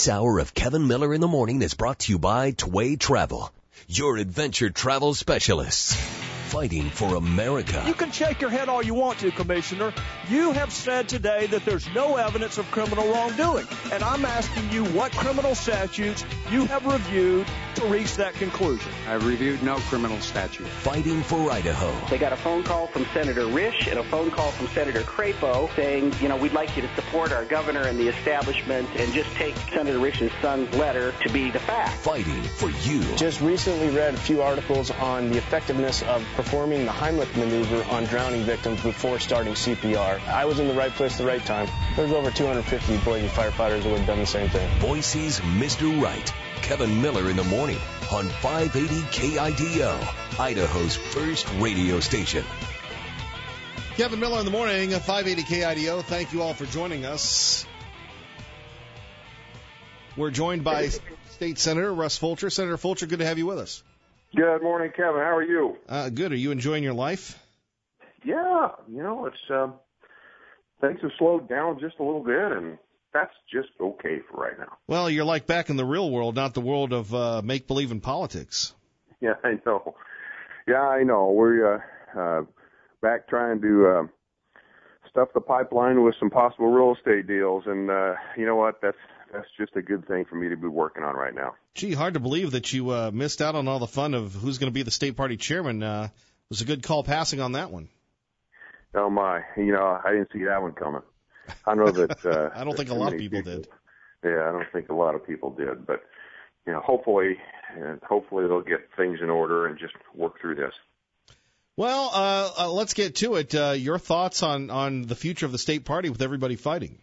This hour of Kevin Miller in the Morning is brought to you by Tway Travel, your adventure travel specialists, fighting for America. You can shake your head all you want to, Commissioner. You have said today that there's no evidence of criminal wrongdoing. And I'm asking you what criminal statutes you have reviewed to reach that conclusion. I've reviewed no criminal statute. Fighting for Idaho. They got a phone call from Senator Risch and a phone call from Senator Crapo saying, we'd like you to support our governor and the establishment and just take Senator Risch's son's letter to be the fact. Fighting for you. Just recently read a few articles on the effectiveness of performing the Heimlich maneuver on drowning victims before starting CPR. I was in the right place at the right time. There's over 250 Boise firefighters who would have done the same thing. Boise's Mr. Right. Kevin Miller in the Morning on 580 KIDO, Idaho's first radio station. Kevin Miller in the Morning, 580 KIDO. Thank you all for joining us. We're joined by State Senator Russ Fulcher. Senator Fulcher, good to have you with us. Good morning, Kevin. How are you? Good. Are you enjoying your life? Yeah. It's things have slowed down just a little bit, and that's just okay for right now. Well, you're like back in the real world, not the world of make-believe in politics. Yeah, I know. We're back trying to stuff the pipeline with some possible real estate deals, and you know what? That's just a good thing for me to be working on right now. Gee, hard to believe that you missed out on all the fun of who's going to be the state party chairman. It was a good call passing on that one. Oh, my. I didn't see that one coming. I know that... I don't think a lot of people did. Yeah, I don't think a lot of people did. But, hopefully they'll get things in order and just work through this. Well, let's get to it. Your thoughts on the future of the state party with everybody fighting?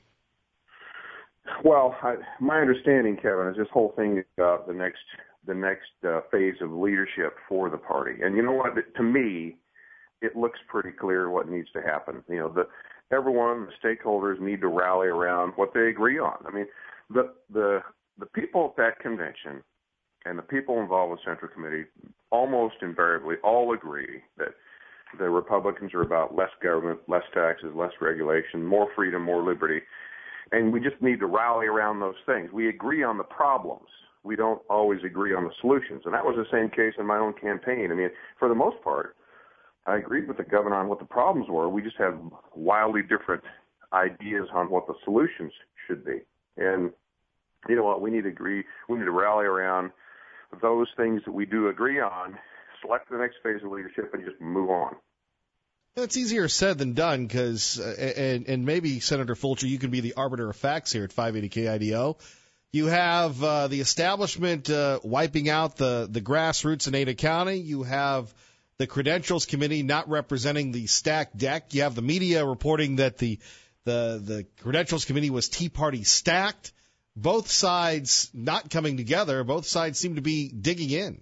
Well, my understanding, Kevin, is this whole thing is about the next phase of leadership for the party. And you know what? To me, it looks pretty clear what needs to happen. Everyone, the stakeholders need to rally around what they agree on. I mean, the people at that convention and the people involved with Central Committee almost invariably all agree that the Republicans are about less government, less taxes, less regulation, more freedom, more liberty. And we just need to rally around those things. We agree on the problems. We don't always agree on the solutions. And that was the same case in my own campaign. I mean, for the most part, I agreed with the governor on what the problems were. We just had wildly different ideas on what the solutions should be. And you know what? We need to agree. We need to rally around those things that we do agree on, select the next phase of leadership, and just move on. It's easier said than done because, and maybe, Senator Fulcher, you can be the arbiter of facts here at 580 KIDO. You have the establishment wiping out the grassroots in Ada County. You have the Credentials Committee not representing the stacked deck. You have the media reporting that the Credentials Committee was Tea Party stacked. Both sides not coming together. Both sides seem to be digging in.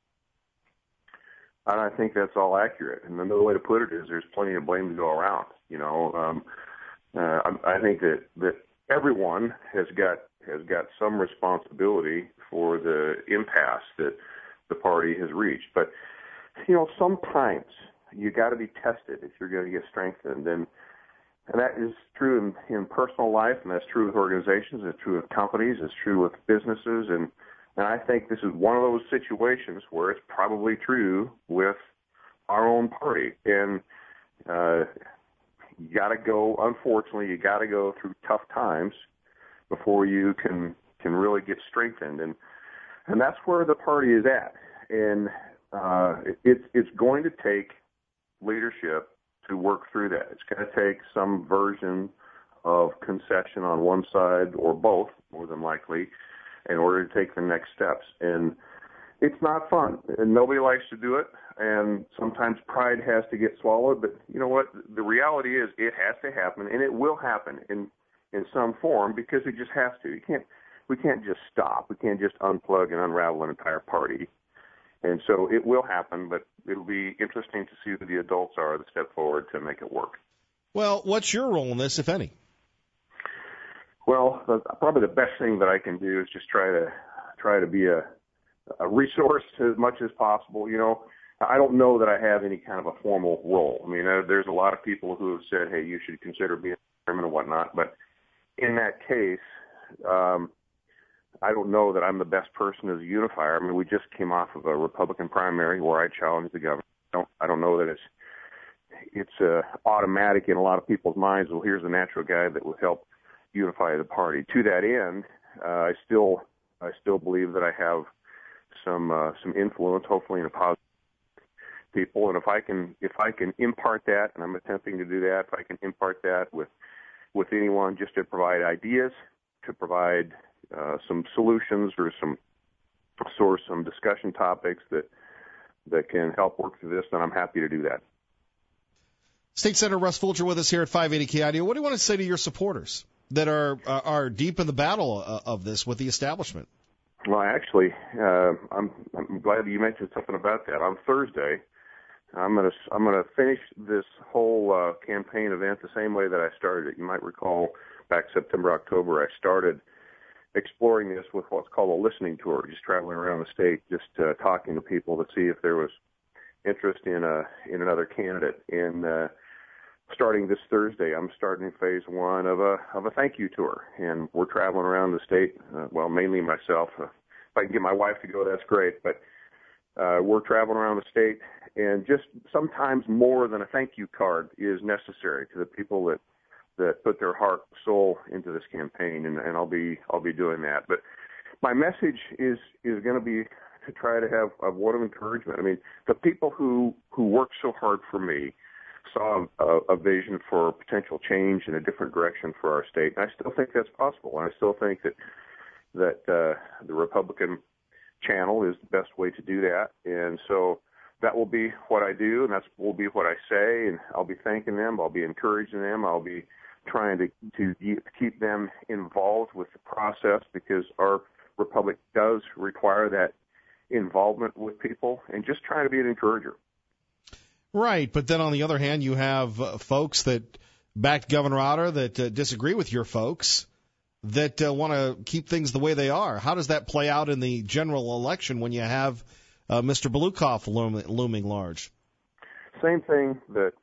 And I think that's all accurate. And another way to put it is there's plenty of blame to go around. I think that everyone has got some responsibility for the impasse that the party has reached. But sometimes you got to be tested if you're going to get strengthened, and that is true in personal life, and that's true with organizations, it's true with companies, it's true with businesses, and I think this is one of those situations where it's probably true with our own party. And you got to go, unfortunately, you got to go through tough times before you can really get strengthened. And that's where the party is at. And it's going to take leadership to work through that. It's going to take some version of concession on one side or both, more than likely, in order to take the next steps. And it's not fun, and nobody likes to do it, and sometimes pride has to get swallowed. But you know what? The reality is it has to happen, and it will happen in some form because it just has to. We can't just stop. We can't just unplug and unravel an entire party. And so it will happen, but it'll be interesting to see who the adults are that step forward to make it work. Well, what's your role in this, if any? Well, probably the best thing that I can do is just try to be a resource as much as possible. I don't know that I have any kind of a formal role. I mean, there's a lot of people who have said, hey, you should consider being a chairman and whatnot. But in that case, I don't know that I'm the best person as a unifier. I mean, we just came off of a Republican primary where I challenged the governor. I don't know that it's automatic in a lot of people's minds. Well, here's the natural guy that would help unify the party. To that end, I still believe that I have some influence, hopefully in a positive people. And if I can impart that, and I'm attempting to do that, if I can impart that with anyone, just to provide ideas, to provide some solutions or some discussion topics that can help work through this, then I'm happy to do that. State Senator Russ Fulcher with us here at 580 KIDO. What do you want to say to your supporters that are deep in the battle of this with the establishment? Well, actually, I'm glad that you mentioned something about that. On Thursday, I'm gonna finish this whole campaign event the same way that I started it. You might recall back September, October, I started exploring this with what's called a listening tour, just traveling around the state, just talking to people to see if there was interest in another candidate. And starting this Thursday, I'm starting phase one of a thank you tour, and we're traveling around the state. Well, mainly myself. If I can get my wife to go, that's great. But we're traveling around the state, and just sometimes more than a thank you card is necessary to the people that put their heart, soul into this campaign, and I'll be doing that. But my message is going to be to try to have a word of encouragement. I mean, the people who worked so hard for me saw a vision for potential change in a different direction for our state, and I still think that's possible. And I still think that the Republican channel is the best way to do that. And so that will be what I do, and that will be what I say, and I'll be thanking them, I'll be encouraging them, I'll be trying to keep them involved with the process, because our republic does require that involvement with people, and just trying to be an encourager. Right, but then on the other hand, you have folks that backed Governor Otter that disagree with your folks, that want to keep things the way they are. How does that play out in the general election when you have Mr. Belukoff looming large? Same thing that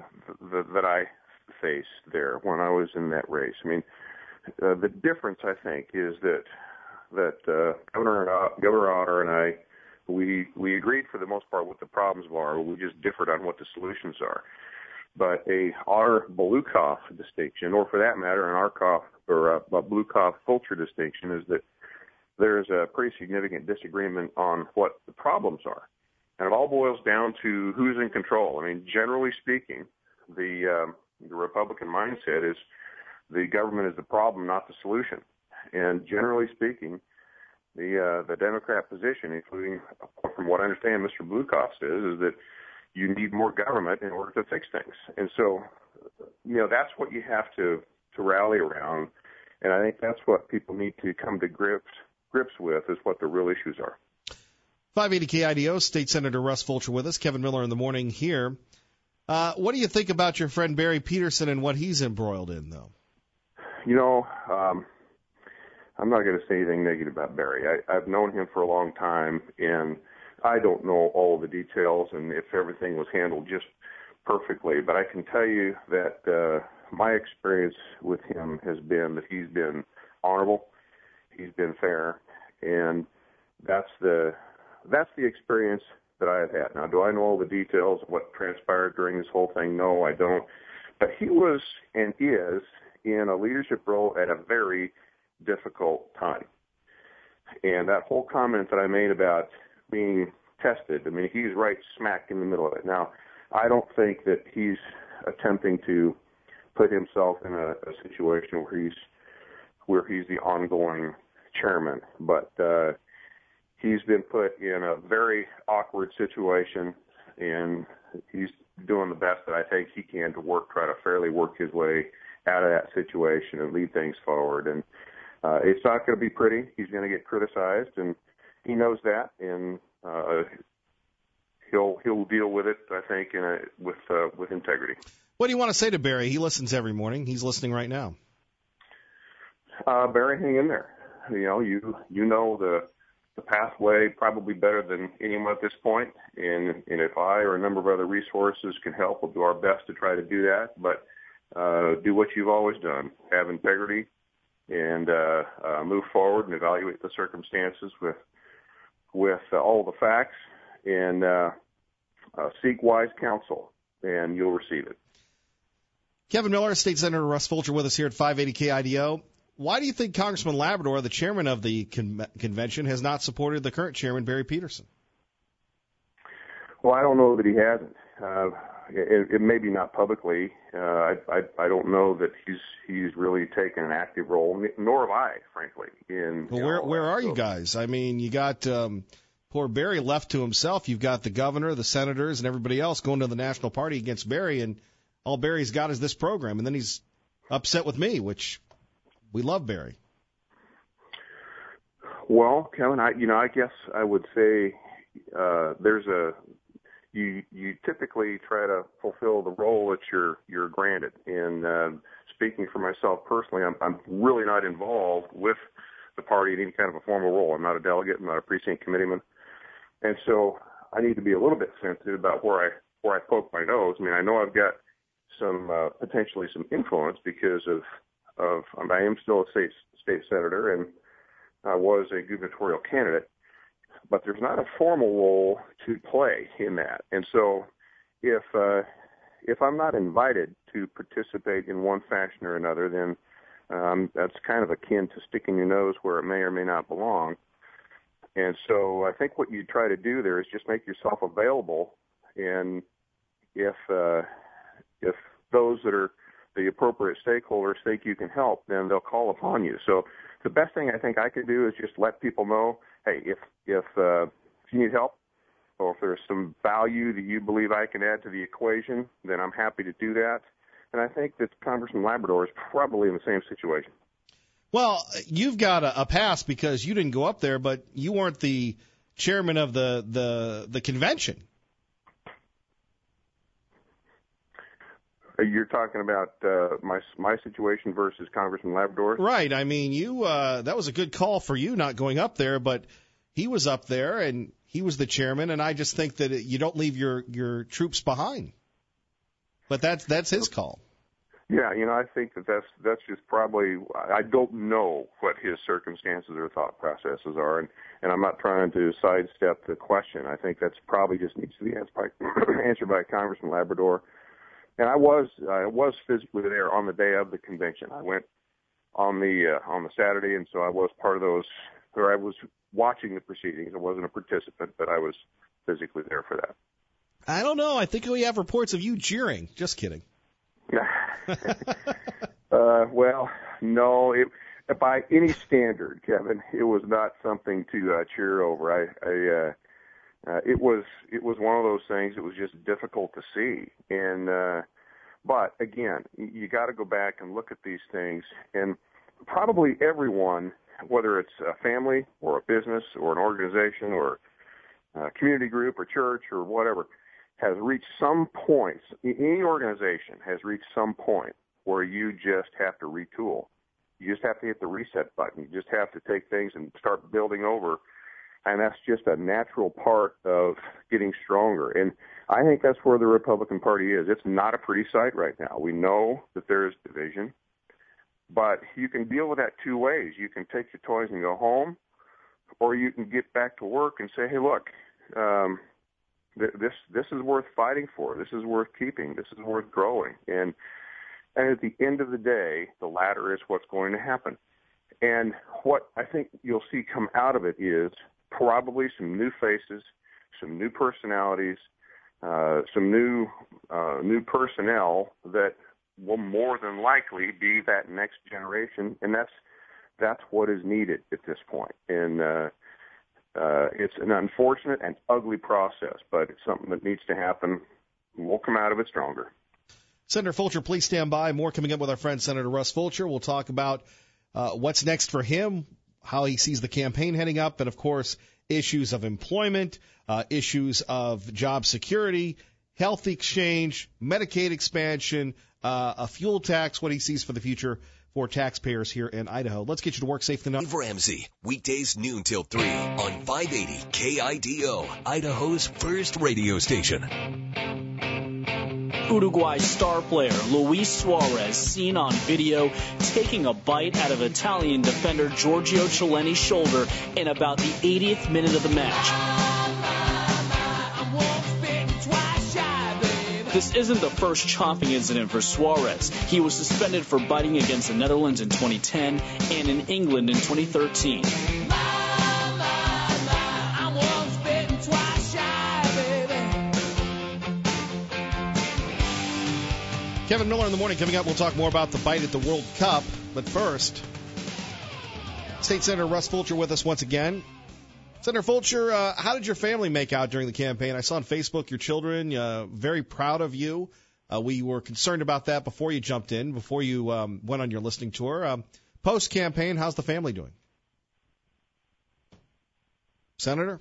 I faced there when I was in that race. I mean, the difference, I think, is that Governor Otter and I, we agreed for the most part what the problems are. We just differed on what the solutions are. But a Otter-Belukoff distinction, or for that matter, an a Belukoff-Fulcher distinction, is that there's a pretty significant disagreement on what the problems are. And it all boils down to who's in control. I mean, generally speaking, the Republican mindset is the government is the problem, not the solution. And generally speaking, the Democrat position, including, from what I understand, Mr. Belukoff says, is that you need more government in order to fix things. And so, that's what you have to rally around. And I think that's what people need to come to grips with, is what the real issues are. 580 KIDO, State Senator Russ Fulcher with us. Kevin Miller in the morning here. What do you think about your friend Barry Peterson and what he's embroiled in, though? I'm not going to say anything negative about Barry. I've known him for a long time, and I don't know all the details and if everything was handled just perfectly, but I can tell you that my experience with him has been that he's been honorable, he's been fair, and that's the experience that I have had. Now, do I know all the details of what transpired during this whole thing? No, I don't. But he was and is in a leadership role at a very difficult time. And that whole comment that I made about being tested, I mean, he's right smack in the middle of it. Now, I don't think that he's attempting to put himself in a situation where he's the ongoing chairman, but he's been put in a very awkward situation, and he's doing the best that I think he can to try to fairly work his way out of that situation and lead things forward. And it's not going to be pretty. He's going to get criticized, and he knows that, and he'll deal with it, I think, with integrity. What do you want to say to Barry? He listens every morning. He's listening right now. Barry, hang in there. You know the pathway probably better than anyone at this point, and if I or a number of other resources can help, we'll do our best to try to do that. But do what you've always done: have integrity, and move forward and evaluate the circumstances with all the facts and seek wise counsel, and you'll receive it. Kevin Miller, State Senator Russ Fulcher with us here at 580 KIDO. Why do you think Congressman Labrador, the chairman of the convention, has not supported the current chairman, Barry Peterson? Well, I don't know that he hasn't. It may be not publicly. I don't know that he's really taken an active role, nor have I, frankly. Where are you guys? I mean, you got poor Barry left to himself. You've got the governor, the senators, and everybody else going to the National Party against Barry, and all Barry's got is this program, and then he's upset with me, which we love Barry. Well, Kevin, I guess I would say you typically try to fulfill the role that you're granted. And speaking for myself personally, I'm really not involved with the party in any kind of a formal role. I'm not a delegate. I'm not a precinct committeeman, and so I need to be a little bit sensitive about where I poke my nose. I mean, I know I've got some potentially some influence because of I am still a state senator, and I was a gubernatorial candidate, but there's not a formal role to play in that. And so if I'm not invited to participate in one fashion or another, then that's kind of akin to sticking your nose where it may or may not belong. And so I think what you try to do there is just make yourself available, and if those that are the appropriate stakeholders think you can help, then they'll call upon you. So the best thing I think I could do is just let people know, hey, if you need help, or if there's some value that you believe I can add to the equation, then I'm happy to do that. And I think that Congressman Labrador is probably in the same situation. Well, you've got a pass because you didn't go up there, but you weren't the chairman of the convention. You're talking about my situation versus Congressman Labrador? Right. I mean, you that was a good call for you not going up there, but he was up there and he was the chairman, and I just think that you don't leave your troops behind. But that's his call. Yeah, I think that's just probably, I don't know what his circumstances or thought processes are, and I'm not trying to sidestep the question. I think that's probably just needs to be answered by Congressman Labrador. And I was physically there on the day of the convention. I went on the Saturday, and so I was part of those, or I was watching the proceedings. I wasn't a participant, but I was physically there for that. I don't know. I think we have reports of you jeering. Just kidding. Well, no. By any standard, Kevin, it was not something to cheer over. It was one of those things that was just difficult to see. And but again, you got to go back and look at these things. And probably everyone, whether it's a family or a business or an organization or a community group or church or whatever, has reached some points. Any organization has reached some point where you just have to retool. You just have to hit the reset button. You just have to take things and start building over. And that's just a natural part of getting stronger. And I think that's where the Republican Party is. It's not a pretty sight right now. We know that there is division, but you can deal with that two ways. You can take your toys and go home, or you can get back to work and say, hey, look, this is worth fighting for. This is worth keeping. This is worth growing. And at the end of the day, the latter is what's going to happen. And what I think you'll see come out of it is probably some new faces, some new personalities, some new personnel that will more than likely be that next generation, and that's what is needed at this point. And it's an unfortunate and ugly process, but it's something that needs to happen. We'll come out of it stronger. Senator Fulcher, please stand by. More coming up with our friend Senator Russ Fulcher. We'll talk about what's next for him, how he sees the campaign heading up, and, of course, issues of employment, issues of job security, health exchange, Medicaid expansion, a fuel tax, what he sees for the future for taxpayers here in Idaho. Let's get you to work safely now. Dave Ramsey, weekdays noon till 3 on 580 KIDO, Idaho's first radio station. Uruguay star player Luis Suarez seen on video taking a bite out of Italian defender Giorgio Chiellini's shoulder in about the 80th minute of the match. This isn't the first chomping incident for Suarez. He was suspended for biting against the Netherlands in 2010 and in England in 2013. Kevin Miller in the morning. Coming up, we'll talk more about the bite at the World Cup. But first, State Senator Russ Fulcher with us once again. Senator Fulcher, how did your family make out during the campaign? I saw on Facebook your children, very proud of you. We were concerned about that before you jumped in, before you went on your listening tour. Post-campaign, how's the family doing? Senator?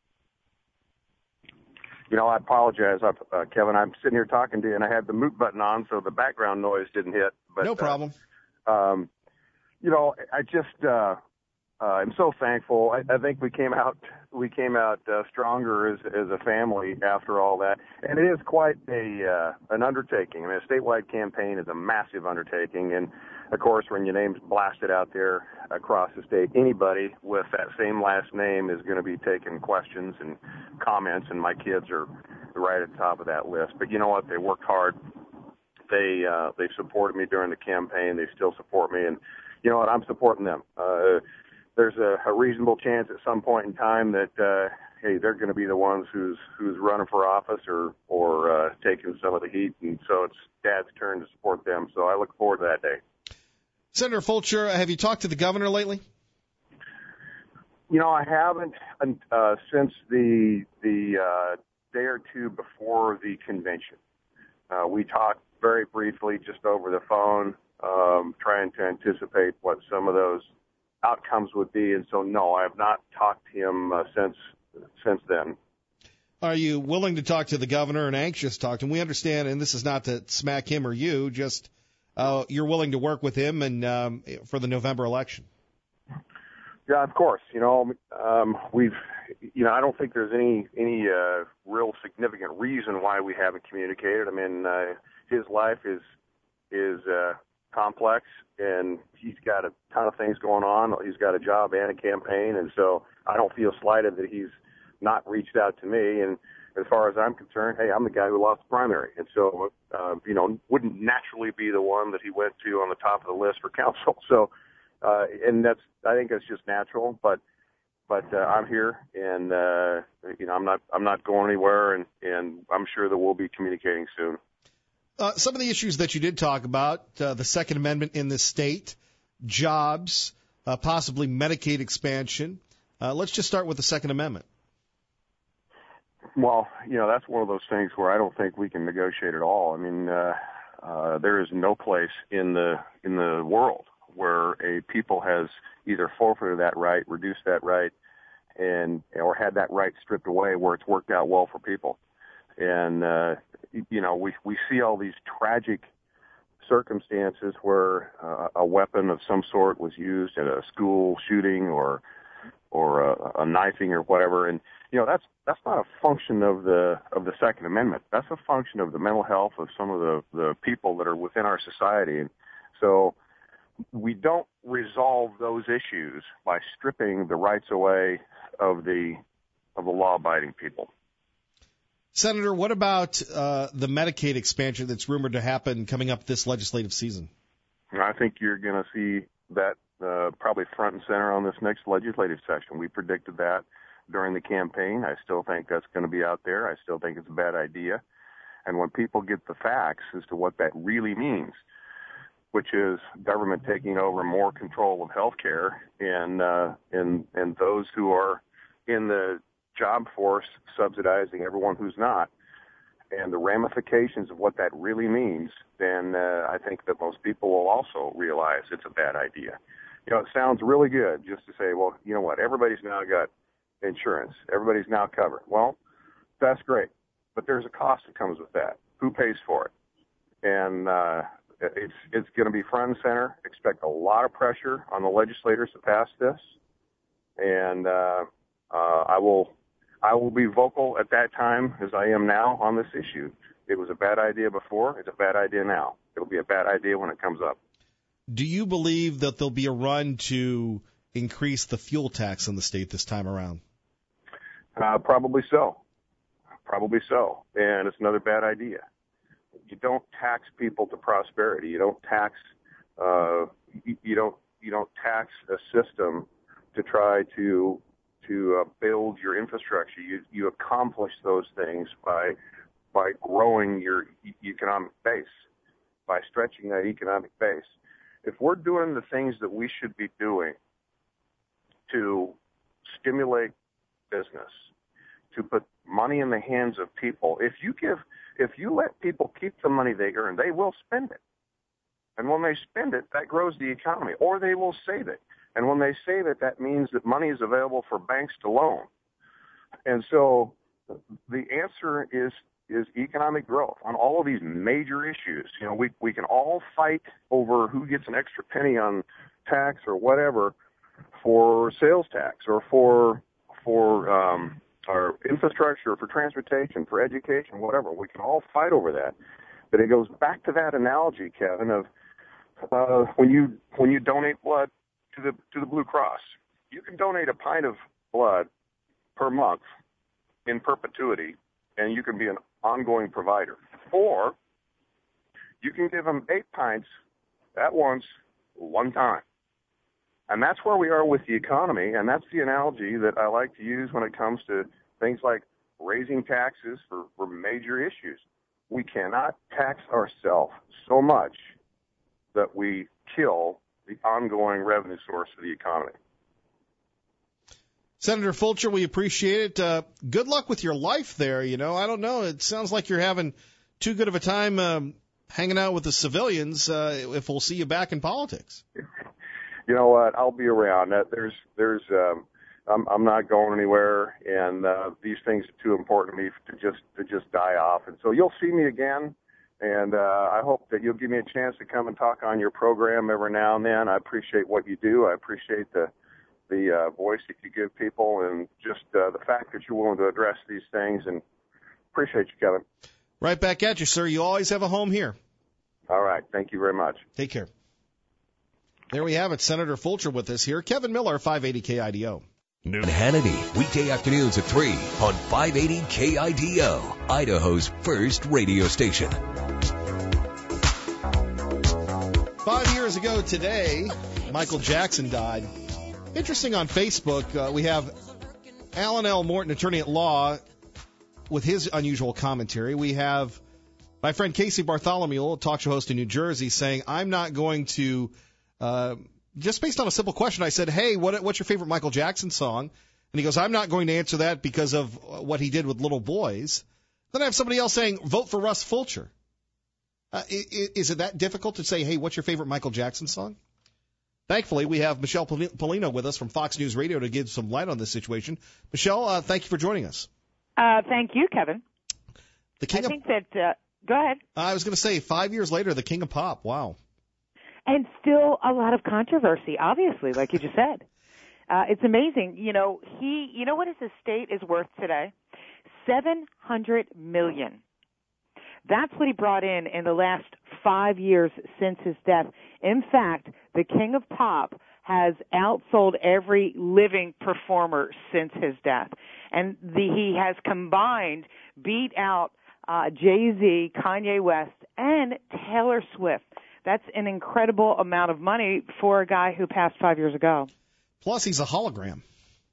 You know, I apologize, Kevin. I'm sitting here talking to you, and I had the mute button on, so the background noise didn't hit. But, no problem. You know, I just I'm so thankful. I think we came out stronger as a family after all that, and it is quite an undertaking. I mean, a statewide campaign is a massive undertaking, and of course, when your name's blasted out there across the state, anybody with that same last name is going to be taking questions and comments, and my kids are right at the top of that list. But you know what? They worked hard. They supported me during the campaign. They still support me, and you know what? I'm supporting them. There's a reasonable chance at some point in time that hey, they're going to be the ones who's running for office or taking some of the heat, and so it's Dad's turn to support them. So I look forward to that day. Senator Fulcher, have you talked to the governor lately? You know, I haven't since the day or two before the convention. We talked very briefly just over the phone, trying to anticipate what some of those outcomes would be, and so no, I have not talked to him since then. Are you willing to talk to the governor and anxious to talk to him? We understand, and this is not to smack him or you, just you're willing to work with him and for the November election. Yeah, of course. You know, I don't think there's any real significant reason why we haven't communicated. I mean, his life is complex, and he's got a ton of things going on. He's got a job and a campaign, and so I don't feel slighted that he's not reached out to me. And as far as I'm concerned, hey, I'm the guy who lost the primary, and so wouldn't naturally be the one that he went to on the top of the list for council. So, and I think that's just natural. But I'm here, and I'm not going anywhere, and I'm sure that we'll be communicating soon. Some of the issues that you did talk about, the Second Amendment in this state, jobs, possibly Medicaid expansion. Let's just start with the Second Amendment. Well, that's one of those things where I don't think we can negotiate at all. I mean, there is no place in the world where a people has either forfeited that right, reduced that right, or had that right stripped away where it's worked out well for people. And we see all these tragic circumstances where a weapon of some sort was used at a school shooting or a knifing or whatever, and that's not a function of the Second Amendment. That's a function of the mental health of some of the people that are within our society. And so we don't resolve those issues by stripping the rights away of the law-abiding people. Senator, what about the Medicaid expansion that's rumored to happen coming up this legislative season? I think you're going to see that probably front and center on this next legislative session. We predicted that during the campaign. I still think that's going to be out there. I still think it's a bad idea. And when people get the facts as to what that really means, which is government taking over more control of health care and those who are in the job force subsidizing everyone who's not, and the ramifications of what that really means, then I think that most people will also realize it's a bad idea. It sounds really good just to say, well, you know what, everybody's now got insurance. Everybody's now covered. Well, that's great, but there's a cost that comes with that. Who pays for it? And it's going to be front and center. Expect a lot of pressure on the legislators to pass this, and I will be vocal at that time as I am now on this issue. It was a bad idea before. It's a bad idea now. It'll be a bad idea when it comes up. Do you believe that there'll be a run to increase the fuel tax in the state this time around? Probably so. Probably so. And it's another bad idea. You don't tax people to prosperity. You don't tax. You don't tax a system to try to build your infrastructure. You accomplish those things by growing your economic base, by stretching that economic base. If we're doing the things that we should be doing to stimulate business, to put money in the hands of people, if you let people keep the money they earn, they will spend it. And when they spend it, that grows the economy, or they will save it. And when they save it, that means that money is available for banks to loan. And so the answer is economic growth on all of these major issues. You know, we can all fight over who gets an extra penny on tax or whatever for sales tax or for our infrastructure, for transportation, for education, whatever. We can all fight over that. But it goes back to that analogy, Kevin, of when you donate blood to the Blue Cross, you can donate a pint of blood per month in perpetuity, and you can be an ongoing provider. Or you can give them 8 pints at once, one time. And that's where we are with the economy, and that's the analogy that I like to use when it comes to things like raising taxes for major issues. We cannot tax ourselves so much that we kill the ongoing revenue source of the economy. Senator Fulcher, we appreciate it. Good luck with your life there. You know, I don't know. It sounds like you're having too good of a time hanging out with the civilians. If we'll see you back in politics. You know what? I'll be around. I'm not going anywhere, and these things are too important to me to just die off. And so you'll see me again, and I hope that you'll give me a chance to come and talk on your program every now and then. I appreciate what you do. I appreciate the voice that you give people, and just the fact that you're willing to address these things. And appreciate you, Kevin. Right back at you, sir. You always have a home here. All right. Thank you very much. Take care. There we have it. Senator Fulcher with us here. Kevin Miller, 580 KIDO. Noon Hannity, weekday afternoons at 3 on 580 KIDO, Idaho's first radio station. 5 years ago today, Michael Jackson died. Interesting, on Facebook, we have Alan L. Morton, attorney at law, with his unusual commentary. We have my friend Casey Bartholomew, a talk show host in New Jersey, saying, I'm not going to... just based on a simple question, I said, hey, what's your favorite Michael Jackson song? And he goes, I'm not going to answer that because of what he did with little boys. Then I have somebody else saying, vote for Russ Fulcher. Is it that difficult to say, hey, what's your favorite Michael Jackson song? Thankfully, we have Michelle Polino with us from Fox News Radio to give some light on this situation. Michelle, thank you for joining us. Thank you, Kevin. Go ahead. I was going to say, 5 years later, the King of Pop. Wow. And still a lot of controversy, obviously, like you just said. It's amazing. You know what his estate is worth today? $700 million. That's what he brought in the last 5 years since his death. In fact, the King of Pop has outsold every living performer since his death. And he has beat out Jay-Z, Kanye West, and Taylor Swift. That's an incredible amount of money for a guy who passed 5 years ago. Plus, he's a hologram.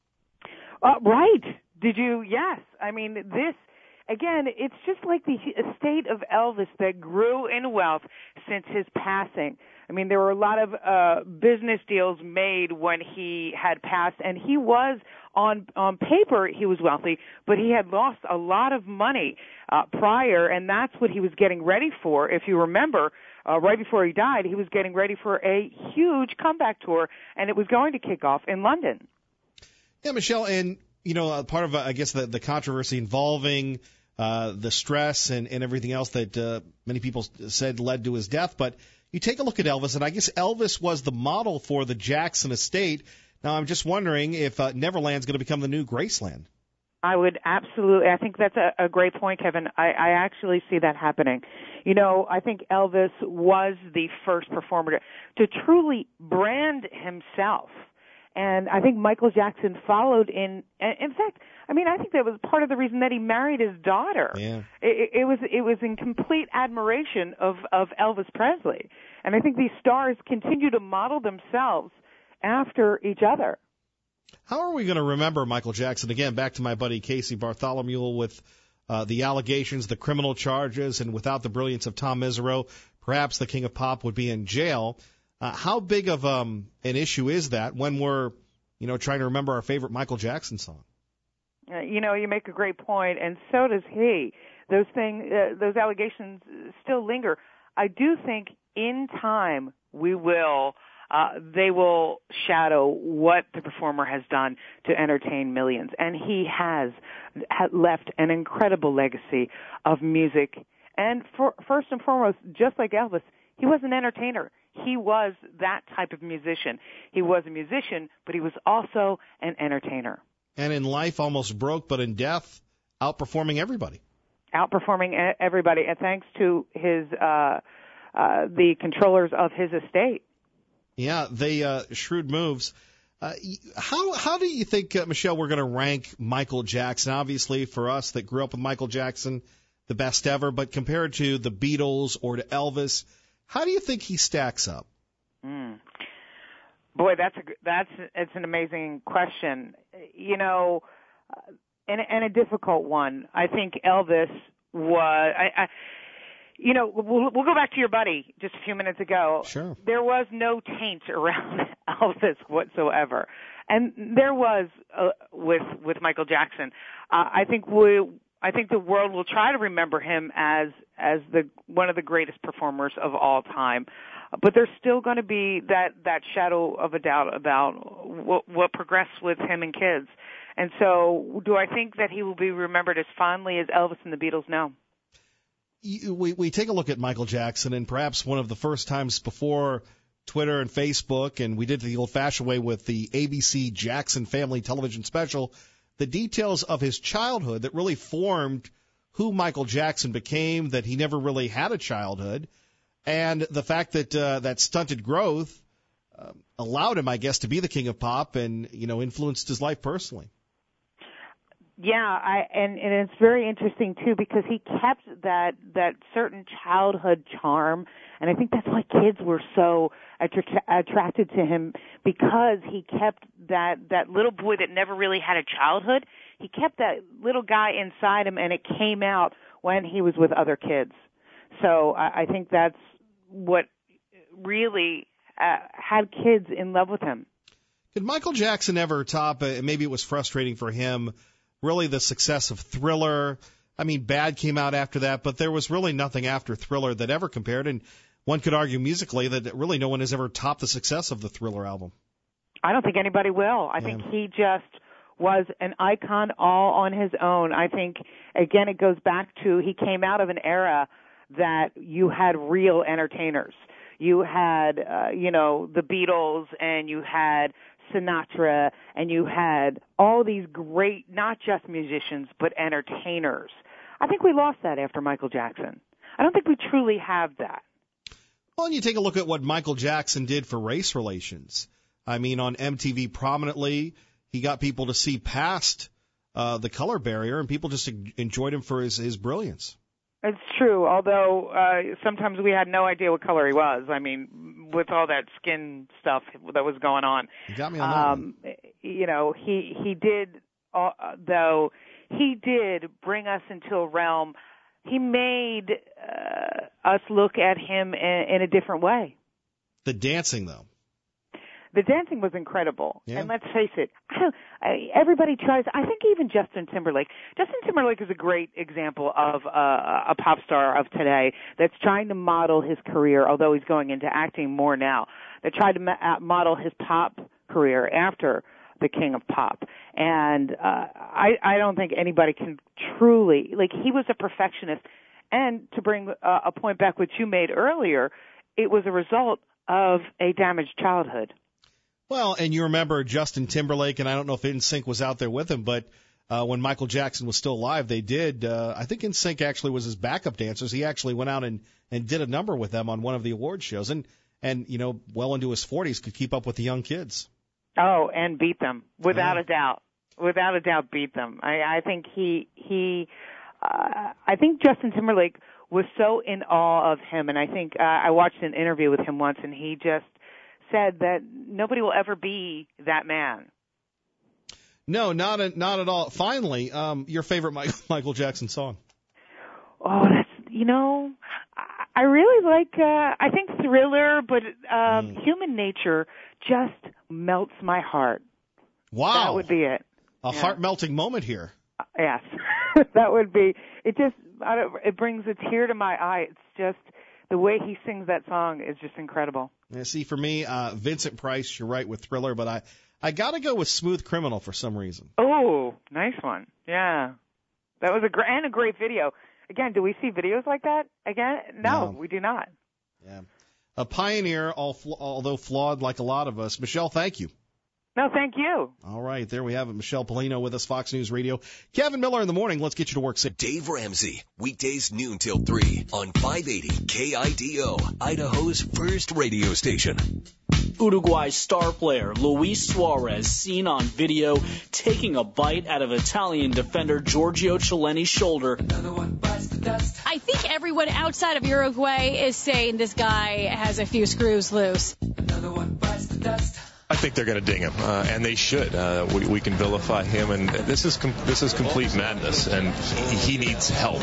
Right. Did you? Yes. I mean, this, again, it's just like the estate of Elvis that grew in wealth since his passing. I mean, there were a lot of business deals made when he had passed, and he was, on paper, he was wealthy, but he had lost a lot of money prior, and that's what he was getting ready for. If you remember, right before he died, he was getting ready for a huge comeback tour, and it was going to kick off in London. Yeah, Michelle, and, you know, part of, I guess, the controversy involving the stress and everything else that many people said led to his death, but you take a look at Elvis, and I guess Elvis was the model for the Jackson estate. Now, I'm just wondering if Neverland's going to become the new Graceland. I would absolutely. I think that's a great point, Kevin. I actually see that happening. You know, I think Elvis was the first performer to truly brand himself. And I think Michael Jackson followed in fact, I mean, I think that was part of the reason that he married his daughter. Yeah. It was in complete admiration of Elvis Presley. And I think these stars continue to model themselves after each other. How are we going to remember Michael Jackson? Again, back to my buddy Casey Bartholomew with the allegations, the criminal charges, and without the brilliance of Tom Mesereau, perhaps the King of Pop would be in jail. How big of an issue is that when we're, trying to remember our favorite Michael Jackson song? You make a great point, and so does he. Those allegations still linger. I do think in time they will shadow what the performer has done to entertain millions. And he has left an incredible legacy of music. And first and foremost, just like Elvis, he was an entertainer. He was that type of musician. He was a musician, but he was also an entertainer. And in life, almost broke, but in death, outperforming everybody. Outperforming everybody, and thanks to his the controllers of his estate. Yeah, they shrewd moves. How do you think, Michelle, we're going to rank Michael Jackson? Obviously, for us that grew up with Michael Jackson, the best ever, but compared to the Beatles or to Elvis, how do you think he stacks up? Boy, it's an amazing question. And a difficult one. I think Elvis was. We'll go back to your buddy just a few minutes ago. Sure. There was no taint around Elvis whatsoever, and there was with Michael Jackson. I think the world will try to remember him as one of the greatest performers of all time, but there's still going to be that shadow of a doubt about what progressed with him and kids. And so, do I think that he will be remembered as fondly as Elvis and the Beatles? No. We take a look at Michael Jackson, and perhaps one of the first times before Twitter and Facebook, and we did it the old-fashioned way with the ABC Jackson Family television special, the details of his childhood that really formed who Michael Jackson became, that he never really had a childhood, and the fact that that stunted growth allowed him, I guess, to be the king of pop and, influenced his life personally. Yeah, and it's very interesting too because he kept that certain childhood charm, and I think that's why kids were so attracted to him, because he kept that little boy that never really had a childhood. He kept that little guy inside him, and it came out when he was with other kids. So I think that's what really had kids in love with him. Did Michael Jackson ever top? Maybe it was frustrating for him. Really the success of Thriller. I mean, Bad came out after that, but there was really nothing after Thriller that ever compared. And one could argue musically that really no one has ever topped the success of the Thriller album. I don't think anybody will. I think he just was an icon all on his own. I think, again, it goes back to he came out of an era that you had real entertainers. You had, the Beatles, and you had Sinatra, and you had all these great, not just musicians, but entertainers. I think we lost that after Michael Jackson. I don't think we truly have that. Well, and you take a look at what Michael Jackson did for race relations. I mean, on MTV prominently, he got people to see past the color barrier, and people just enjoyed him for his brilliance. It's true, although sometimes we had no idea what color he was. I mean, with all that skin stuff that was going on. You got me on that one. He did, though, he did bring us into a realm. He made us look at him in a different way. The dancing, though. The dancing was incredible. Yeah. And let's face it, everybody tries. I think even Justin Timberlake. Justin Timberlake is a great example of a pop star of today that's trying to model his career, although he's going into acting more now, that tried to model his pop career after the King of Pop. And I don't think anybody can truly, he was a perfectionist. And to bring a point back which you made earlier, it was a result of a damaged childhood. Well, and you remember Justin Timberlake, and I don't know if NSYNC was out there with him, but when Michael Jackson was still alive, they did. I think NSYNC actually was his backup dancers. He actually went out and did a number with them on one of the award shows, and well into his 40s, could keep up with the young kids. Oh, and beat them without a doubt. Without a doubt, beat them. I think I think Justin Timberlake was so in awe of him, and I think I watched an interview with him once, and he just said that nobody will ever be that man. No, not at all. Finally, your favorite Michael Jackson song? Oh, I really like, I think Thriller, but Human Nature just melts my heart. Wow. That would be it. A heart-melting moment here. Yes. That would be, it brings a tear to my eye. It's just, the way he sings that song is just incredible. Yeah, see, for me, Vincent Price, you're right with Thriller, but I got to go with Smooth Criminal for some reason. Oh, nice one. Yeah. That was a great video. Again, do we see videos like that again? No, we do not. Yeah. A pioneer, although flawed like a lot of us. Michelle, thank you. No, thank you. All right, there we have it. Michelle Polino with us, Fox News Radio. Kevin Miller in the morning. Let's get you to work. Dave Ramsey, weekdays noon till 3 on 580 KIDO, Idaho's first radio station. Uruguay's star player Luis Suarez seen on video taking a bite out of Italian defender Giorgio Cellini's shoulder. I think everyone outside of Uruguay is saying this guy has a few screws loose. I think they're going to ding him, and they should. We can vilify him, and this is complete madness, and he needs help.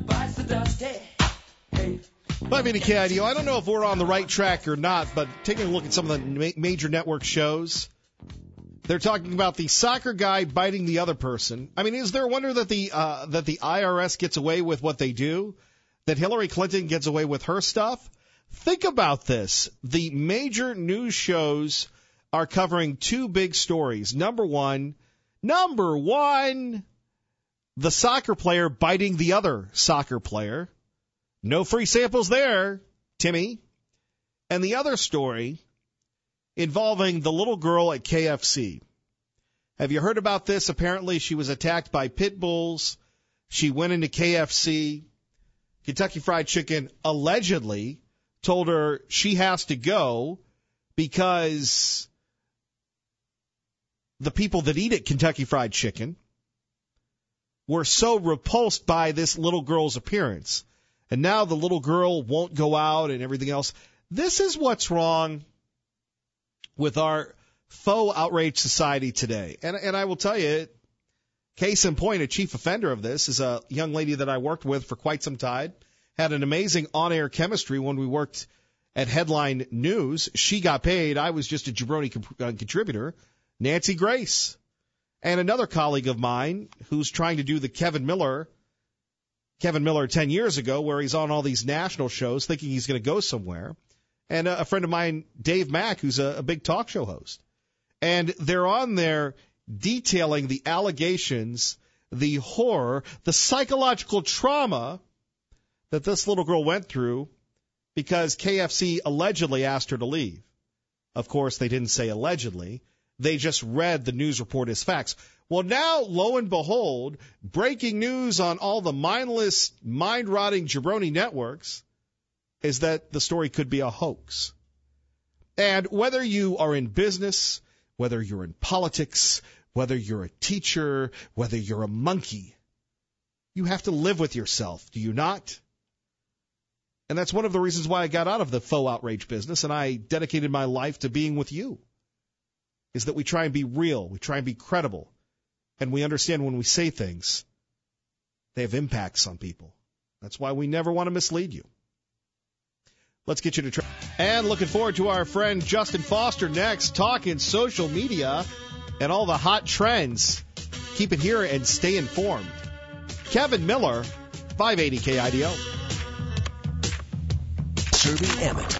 580 KIDO. I don't know if we're on the right track or not, but taking a look at some of the major network shows, they're talking about the soccer guy biting the other person. I mean, is there a wonder that the IRS gets away with what they do? That Hillary Clinton gets away with her stuff? Think about this. The major news shows are covering two big stories. Number one, the soccer player biting the other soccer player. No free samples there, Timmy. And the other story involving the little girl at KFC. Have you heard about this? Apparently she was attacked by pit bulls. She went into KFC. Kentucky Fried Chicken allegedly told her she has to go because the people that eat at Kentucky Fried Chicken were so repulsed by this little girl's appearance. And now the little girl won't go out and everything else. This is what's wrong with our faux outrage society today. And I will tell you, case in point, a chief offender of this is a young lady that I worked with for quite some time. Had an amazing on-air chemistry when we worked at Headline News. She got paid. I was just a jabroni contributor. Nancy Grace. And another colleague of mine who's trying to do the Kevin Miller 10 years ago, where he's on all these national shows thinking he's going to go somewhere. And a friend of mine, Dave Mack, who's a big talk show host. And they're on there detailing the allegations, the horror, the psychological trauma that this little girl went through because KFC allegedly asked her to leave. Of course, they didn't say allegedly. They just read the news report as facts. Well, now, lo and behold, breaking news on all the mindless, mind-rotting jabroni networks is that the story could be a hoax. And whether you are in business, whether you're in politics, whether you're a teacher, whether you're a monkey, you have to live with yourself, do you not? And that's one of the reasons why I got out of the faux outrage business and I dedicated my life to being with you, is that we try and be real, we try and be credible, and we understand when we say things, they have impacts on people. That's why we never want to mislead you. Let's get you to and looking forward to our friend Justin Foster next, talking social media and all the hot trends. Keep it here and stay informed. Kevin Miller, 580 KIDO. Serving Emmett